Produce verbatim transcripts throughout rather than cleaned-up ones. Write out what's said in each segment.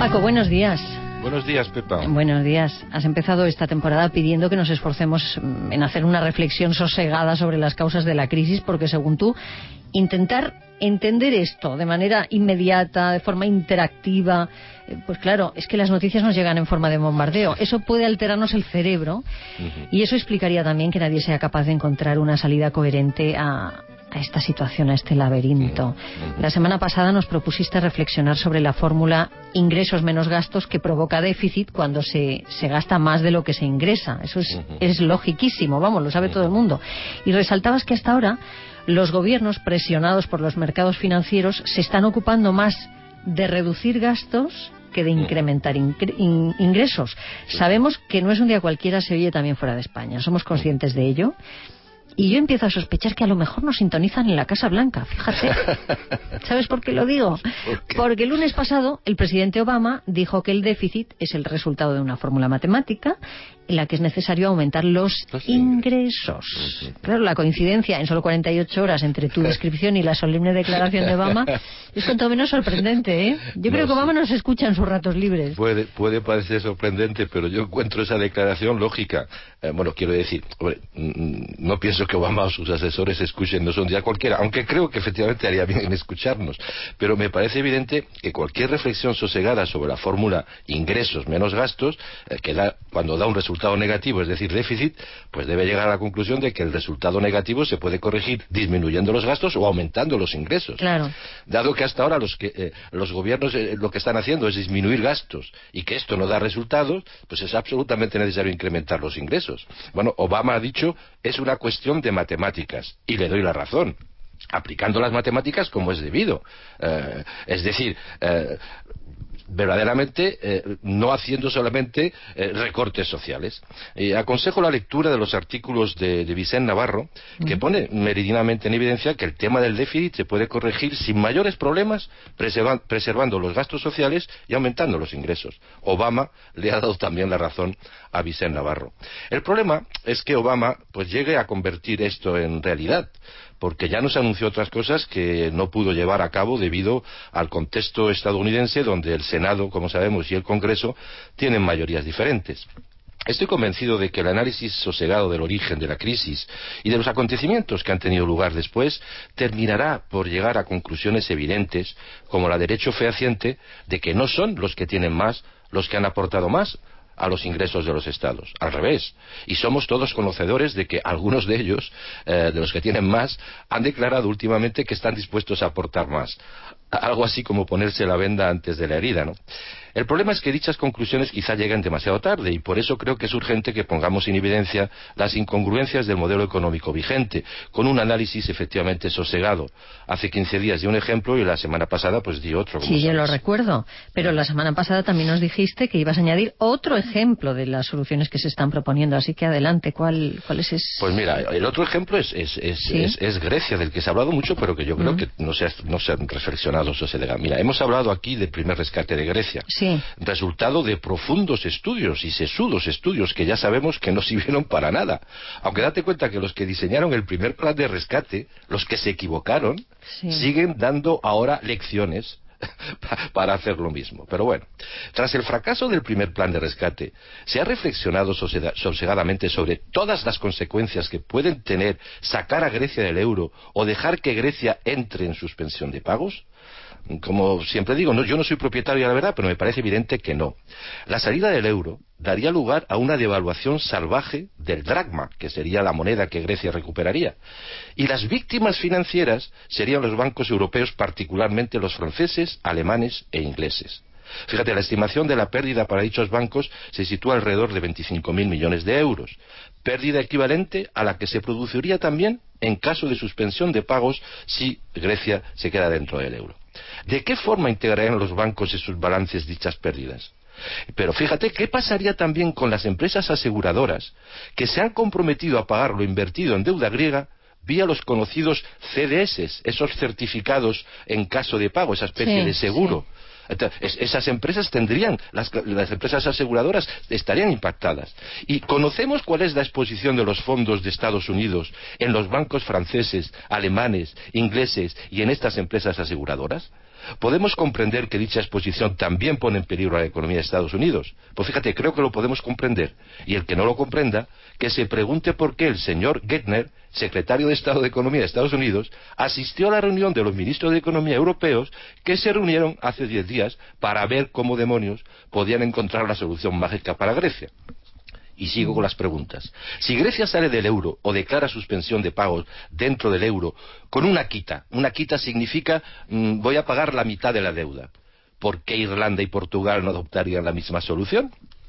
Paco, buenos días. Buenos días, Pepa. Buenos días. Has empezado esta temporada pidiendo que nos esforcemos en hacer una reflexión sosegada sobre las causas de la crisis, porque según tú, intentar entender esto de manera inmediata, de forma interactiva, pues claro, es que las noticias nos llegan en forma de bombardeo. Eso puede alterarnos el cerebro uh-huh. y eso explicaría también que nadie sea capaz de encontrar una salida coherente a... a esta situación, a este laberinto. Uh-huh. La semana pasada nos propusiste reflexionar sobre la fórmula ingresos menos gastos que provoca déficit cuando se, se gasta más de lo que se ingresa. Eso es, uh-huh. es logiquísimo, vamos, lo sabe uh-huh. todo el mundo. Y resaltabas que hasta ahora los gobiernos, presionados por los mercados financieros, se están ocupando más de reducir gastos que de incrementar ingre- in- ingresos. Sabemos que no es un día cualquiera, se oye también fuera de España. Somos conscientes de ello. Y yo empiezo a sospechar que a lo mejor nos sintonizan en la Casa Blanca, fíjate. ¿Sabes por qué lo digo? ¿Por qué? Porque el lunes pasado el presidente Obama dijo que el déficit es el resultado de una fórmula matemática en la que es necesario aumentar los, los ingresos. Sí. Claro, la coincidencia en solo cuarenta y ocho horas entre tu descripción y la solemne declaración de Obama es cuanto menos sorprendente, ¿eh? Yo creo no, que Obama sí. nos escucha en sus ratos libres. Puede, puede parecer sorprendente, pero yo encuentro esa declaración lógica. Eh, bueno, quiero decir, hombre, no pienso que Obama o sus asesores escuchen, no son día cualquiera, aunque creo que efectivamente haría bien en escucharnos. Pero me parece evidente que cualquier reflexión sosegada sobre la fórmula ingresos menos gastos, eh, que da, cuando da un resultado resultado negativo, es decir, déficit, pues debe llegar a la conclusión de que el resultado negativo se puede corregir disminuyendo los gastos o aumentando los ingresos. Claro. Dado que hasta ahora los, que, eh, los gobiernos eh, lo que están haciendo es disminuir gastos y que esto no da resultados, pues es absolutamente necesario incrementar los ingresos. Bueno, Obama ha dicho, es una cuestión de matemáticas, y le doy la razón, aplicando las matemáticas como es debido. Eh, es decir, eh, verdaderamente eh, no haciendo solamente eh, recortes sociales. Eh, aconsejo la lectura de los artículos de, de Vicent Navarro, que pone meridianamente en evidencia que el tema del déficit se puede corregir sin mayores problemas, preserva, preservando los gastos sociales y aumentando los ingresos. Obama le ha dado también la razón a Vicent Navarro. El problema es que Obama pues llegue a convertir esto en realidad, porque ya nos anunció otras cosas que no pudo llevar a cabo debido al contexto estadounidense, donde el Senado, como sabemos, y el Congreso tienen mayorías diferentes. Estoy convencido de que el análisis sosegado del origen de la crisis y de los acontecimientos que han tenido lugar después terminará por llegar a conclusiones evidentes, como la de hecho fehaciente de que no son los que tienen más los que han aportado más a los ingresos de los estados, al revés. Y somos todos conocedores de que algunos de ellos, eh, de los que tienen más, han declarado últimamente que están dispuestos a aportar más. Algo así como ponerse la venda antes de la herida, ¿no? El problema es que dichas conclusiones quizá lleguen demasiado tarde, y por eso creo que es urgente que pongamos en evidencia las incongruencias del modelo económico vigente, con un análisis efectivamente sosegado. Hace quince días di un ejemplo y la semana pasada pues di otro. Sí, yo lo recuerdo, pero la semana pasada también nos dijiste que ibas a añadir otro ejemplo de las soluciones que se están proponiendo, así que adelante, ¿cuál, cuál es ese? Pues mira, el otro ejemplo es, es, es, ¿sí? es, es Grecia, del que se ha hablado mucho, pero que yo creo mm. que no se, ha, no se han reflexionado sosegada. Mira, hemos hablado aquí del primer rescate de Grecia. Sí. Resultado de profundos estudios y sesudos estudios que ya sabemos que no sirvieron para nada. Aunque date cuenta que los que diseñaron el primer plan de rescate, los que se equivocaron, sí. siguen dando ahora lecciones para hacer lo mismo. Pero bueno, tras el fracaso del primer plan de rescate, ¿se ha reflexionado sosegadamente sobre todas las consecuencias que pueden tener sacar a Grecia del euro o dejar que Grecia entre en suspensión de pagos? Como siempre digo, no, yo no soy propietario de la verdad, pero me parece evidente que no. La salida del euro daría lugar a una devaluación salvaje del dracma, que sería la moneda que Grecia recuperaría. Y las víctimas financieras serían los bancos europeos, particularmente los franceses, alemanes e ingleses. Fíjate, la estimación de la pérdida para dichos bancos se sitúa alrededor de veinticinco mil millones de euros, pérdida equivalente a la que se produciría también en caso de suspensión de pagos si Grecia se queda dentro del euro. ¿De qué forma integrarían los bancos en sus balances dichas pérdidas? Pero fíjate, ¿qué pasaría también con las empresas aseguradoras que se han comprometido a pagar lo invertido en deuda griega vía los conocidos C D S, esos certificados en caso de pago, esa especie sí, de seguro? Sí. Entonces, esas empresas tendrían, las, las empresas aseguradoras estarían impactadas. Y conocemos cuál es la exposición de los fondos de Estados Unidos en los bancos franceses, alemanes, ingleses y en estas empresas aseguradoras. ¿Podemos comprender que dicha exposición también pone en peligro a la economía de Estados Unidos? Pues fíjate, creo que lo podemos comprender. Y el que no lo comprenda, que se pregunte por qué el señor Geithner, secretario de Estado de Economía de Estados Unidos, asistió a la reunión de los ministros de Economía europeos que se reunieron hace diez días para ver cómo demonios podían encontrar la solución mágica para Grecia. Y sigo con las preguntas. Si Grecia sale del euro o declara suspensión de pagos dentro del euro con una quita, una quita significa mmm, voy a pagar la mitad de la deuda, ¿por qué Irlanda y Portugal no adoptarían la misma solución?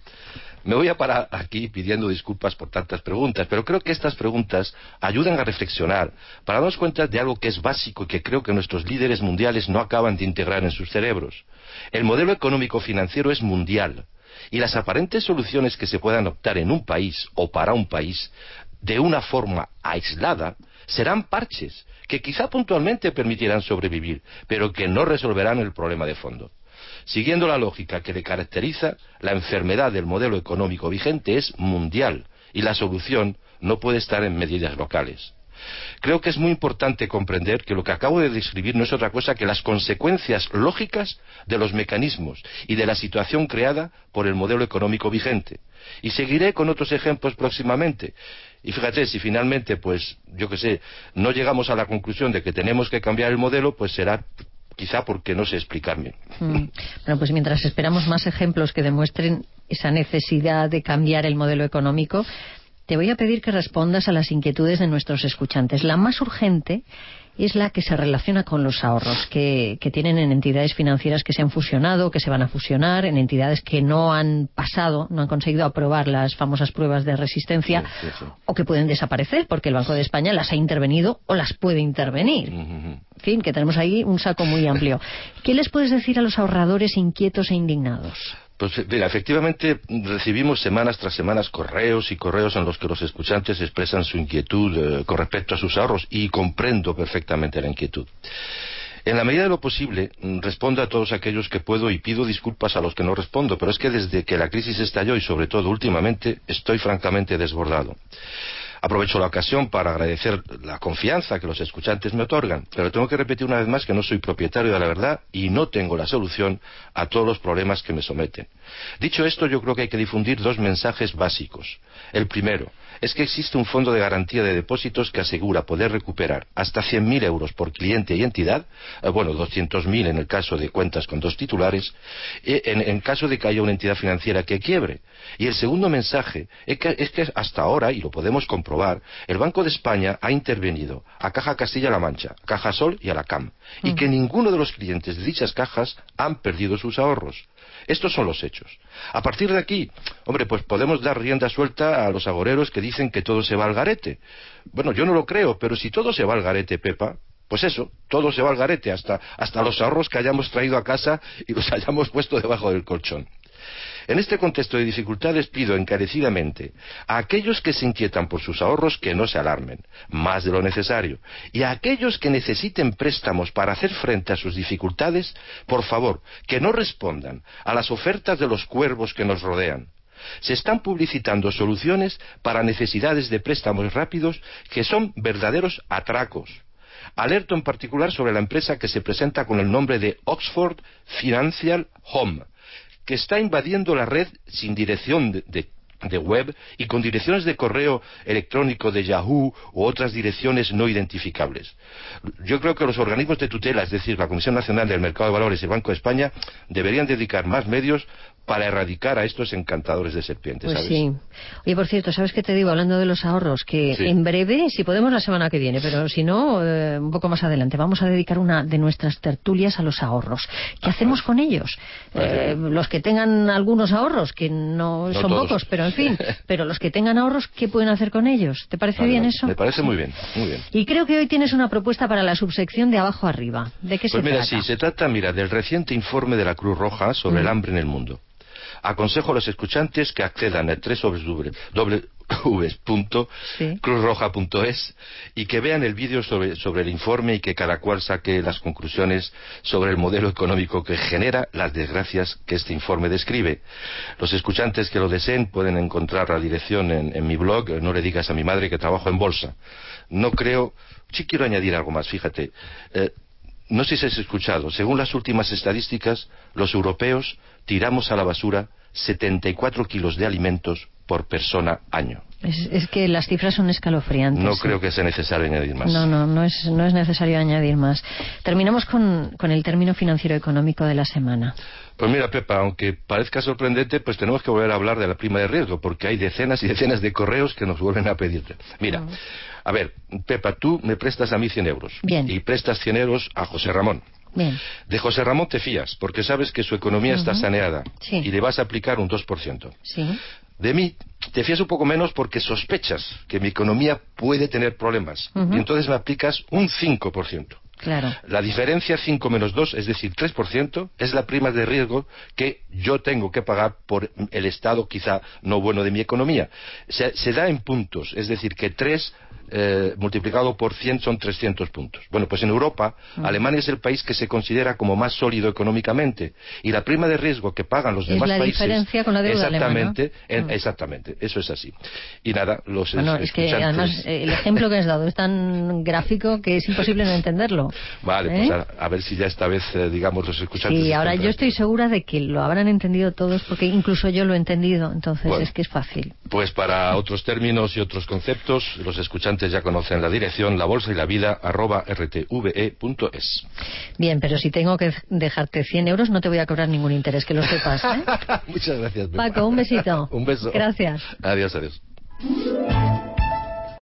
Me voy a parar aquí pidiendo disculpas por tantas preguntas, pero creo que estas preguntas ayudan a reflexionar para darnos cuenta de algo que es básico y que creo que nuestros líderes mundiales no acaban de integrar en sus cerebros. El modelo económico financiero es mundial. Y las aparentes soluciones que se puedan optar en un país o para un país de una forma aislada serán parches que quizá puntualmente permitirán sobrevivir, pero que no resolverán el problema de fondo. Siguiendo la lógica que le caracteriza, la enfermedad del modelo económico vigente es mundial y la solución no puede estar en medidas locales. Creo que es muy importante comprender que lo que acabo de describir no es otra cosa que las consecuencias lógicas de los mecanismos y de la situación creada por el modelo económico vigente. Y seguiré con otros ejemplos próximamente. Y fíjate, si finalmente, pues, yo qué sé, no llegamos a la conclusión de que tenemos que cambiar el modelo, pues será quizá porque no sé explicarme. Mm. Bueno, pues mientras esperamos más ejemplos que demuestren esa necesidad de cambiar el modelo económico, te voy a pedir que respondas a las inquietudes de nuestros escuchantes. La más urgente es la que se relaciona con los ahorros que, que tienen en entidades financieras que se han fusionado, que se van a fusionar, en entidades que no han pasado, no han conseguido aprobar las famosas pruebas de resistencia, sí, sí, sí. o que pueden desaparecer porque el Banco de España las ha intervenido o las puede intervenir. Uh-huh. En fin, que tenemos ahí un saco muy amplio. ¿Qué les puedes decir a los ahorradores inquietos e indignados? Pues mira, efectivamente recibimos semanas tras semanas correos y correos en los que los escuchantes expresan su inquietud eh, con respecto a sus ahorros y comprendo perfectamente la inquietud. En la medida de lo posible respondo a todos aquellos que puedo y pido disculpas a los que no respondo, pero es que desde que la crisis estalló y sobre todo últimamente estoy francamente desbordado. Aprovecho la ocasión para agradecer la confianza que los escuchantes me otorgan, pero tengo que repetir una vez más que no soy propietario de la verdad y no tengo la solución a todos los problemas que me someten. Dicho esto, yo creo que hay que difundir dos mensajes básicos. El primero es que existe un fondo de garantía de depósitos que asegura poder recuperar hasta cien mil euros por cliente y entidad, eh, bueno, doscientos mil en el caso de cuentas con dos titulares, eh, en, en caso de que haya una entidad financiera que quiebre. Y el segundo mensaje es que, es que hasta ahora, y lo podemos comprobar, el Banco de España ha intervenido a Caja Castilla-La Mancha, a Cajasol y a la CAM, y que ninguno de los clientes de dichas cajas han perdido sus ahorros. Estos son los hechos. A partir de aquí, hombre, pues podemos dar rienda suelta a los agoreros que dicen que todo se va al garete. Bueno, yo no lo creo, pero si todo se va al garete, Pepa, pues eso, todo se va al garete, hasta, hasta los ahorros que hayamos traído a casa y los hayamos puesto debajo del colchón. En este contexto de dificultades pido encarecidamente a aquellos que se inquietan por sus ahorros que no se alarmen, más de lo necesario, y a aquellos que necesiten préstamos para hacer frente a sus dificultades, por favor, que no respondan a las ofertas de los cuervos que nos rodean. Se están publicitando soluciones para necesidades de préstamos rápidos que son verdaderos atracos. Alerto en particular sobre la empresa que se presenta con el nombre de Oxford Financial Home, que está invadiendo la red sin dirección de, de, de web y con direcciones de correo electrónico de Yahoo u otras direcciones no identificables. Yo creo que los organismos de tutela, es decir, la Comisión Nacional del Mercado de Valores y el Banco de España, deberían dedicar más medios para erradicar a estos encantadores de serpientes, pues ¿sabes? Sí. Oye, por cierto, ¿sabes qué te digo? Hablando de los ahorros, que sí. En breve, si podemos la semana que viene, pero si no, eh, un poco más adelante, vamos a dedicar una de nuestras tertulias a los ahorros. ¿Qué Ajá. hacemos con ellos? Eh, los que tengan algunos ahorros, que no, no son todos. Pocos, pero en fin, pero los que tengan ahorros, ¿qué pueden hacer con ellos? ¿Te parece vale, bien vale. eso? Me parece muy bien, muy bien. Y creo que hoy tienes una propuesta para la subsección de abajo arriba. ¿De qué pues se mira, trata? Pues mira, sí, se trata, mira, del reciente informe de la Cruz Roja sobre mm. el hambre en el mundo. Aconsejo a los escuchantes que accedan a punto cruz roja punto es y que vean el vídeo sobre, sobre el informe y que cada cual saque las conclusiones sobre el modelo económico que genera las desgracias que este informe describe. Los escuchantes que lo deseen pueden encontrar la dirección en, en mi blog. No le digas a mi madre que trabajo en bolsa. No creo... Sí quiero añadir algo más, fíjate. Eh, no sé si has escuchado, según las últimas estadísticas, los europeos tiramos a la basura setenta y cuatro kilos de alimentos por persona año. Es, es que las cifras son escalofriantes. No sí. creo que sea necesario añadir más. No, no, no es, no es necesario añadir más. Terminamos con, con el término financiero económico de la semana. Pues mira, Pepa, aunque parezca sorprendente, pues tenemos que volver a hablar de la prima de riesgo, porque hay decenas y decenas de correos que nos vuelven a pedir. Mira, uh-huh. a ver, Pepa, tú me prestas a mí cien euros. Bien. Y prestas cien euros a José Ramón. Bien. De José Ramón te fías, porque sabes que su economía uh-huh. está saneada. Sí. Y le vas a aplicar un dos por ciento. Sí. De mí te fías un poco menos porque sospechas que mi economía puede tener problemas. Uh-huh. Y entonces me aplicas un cinco por ciento. Claro. La diferencia cinco menos dos, es decir, tres por ciento, es la prima de riesgo que yo tengo que pagar por el estado quizá no bueno de mi economía. Se, se da en puntos, es decir, que tres eh, multiplicado por cien son trescientos puntos. Bueno, pues en Europa, mm. Alemania es el país que se considera como más sólido económicamente. Y la prima de riesgo que pagan los demás es la países... diferencia con la deuda exactamente, alemana, ¿no? en, mm. exactamente, eso es así. Y nada, los bueno, es, es que además el ejemplo que has dado es tan gráfico que es imposible no entenderlo. Vale, ¿Eh? pues a, a ver si ya esta vez, eh, digamos, los escuchantes... Sí, ahora yo estoy segura de que lo habrán entendido todos, porque incluso yo lo he entendido, entonces bueno, es que es fácil. Pues para otros términos y otros conceptos, los escuchantes ya conocen la dirección, la bolsa y la vida, arroba r t v e punto es. Bien, pero si tengo que dejarte cien euros, no te voy a cobrar ningún interés, que lo sepas, ¿eh? Muchas gracias, Pepa. Paco, un besito. Un beso. Gracias. Adiós, adiós.